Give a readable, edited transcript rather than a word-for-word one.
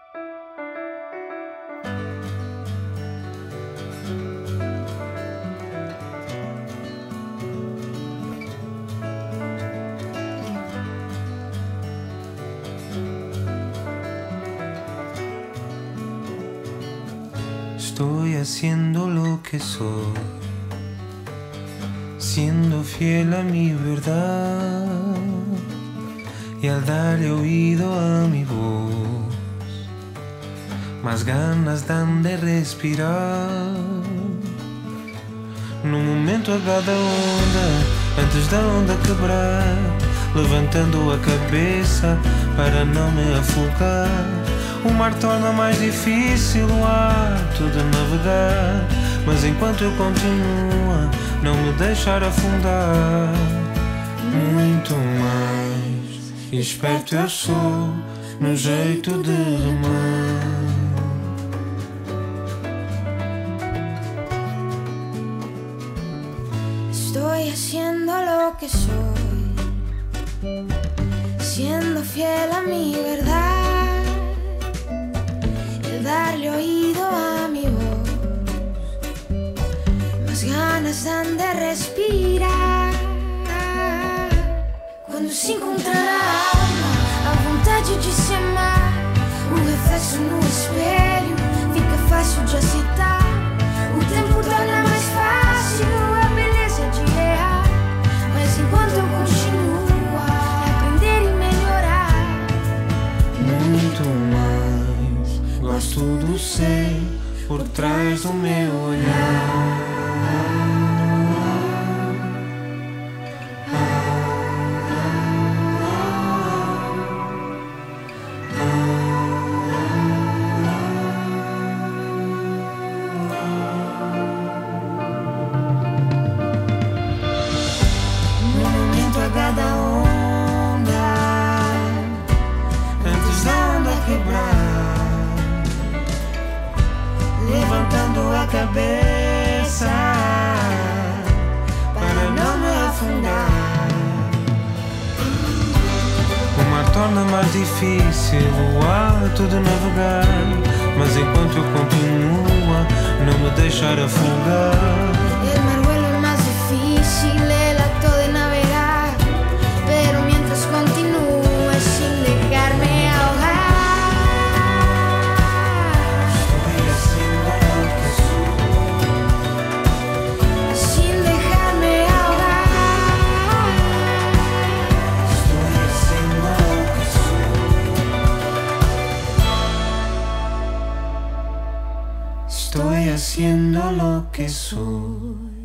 Estoy haciendo lo que soy, siendo fiel a mi verdad, y al darle oído a mi voz, más ganas dan de respirar. Num momento a cada onda, antes da onda quebrar, levantando a cabeça para não me afogar. O mar torna mais difícil o ato de navegar, mas enquanto eu continuo a não me deixar afundar. Muito mais esperto eu sou no jeito de remar. Estoy haciendo lo que soy, siendo fiel a mi verdad, darle oído a mi voz, más ganas dan de respirar. Quando se encontra a alma, a vontade de se amar, o reflexo no espelho fica fácil de aceitar. O tempo torna mais fácil a beleza de errar, mas enquanto eu continuo a aprender e melhorar. Muito mais gosto do ser por trás do meu olhar. No momento a cada onda, Antes da onda quebrar, levantando a cabeça para não me afundar. o mar torna mais difícil o ato de navegar, mas enquanto eu continuo a não me deixar afogar. El mar vuelve más difícil el acto de navegar, pero mientras continúe sin dejarme ahogar. Estoy haciendo lo que soy, Sin dejarme ahogar. estoy haciendo lo que soy, estoy haciendo lo que soy.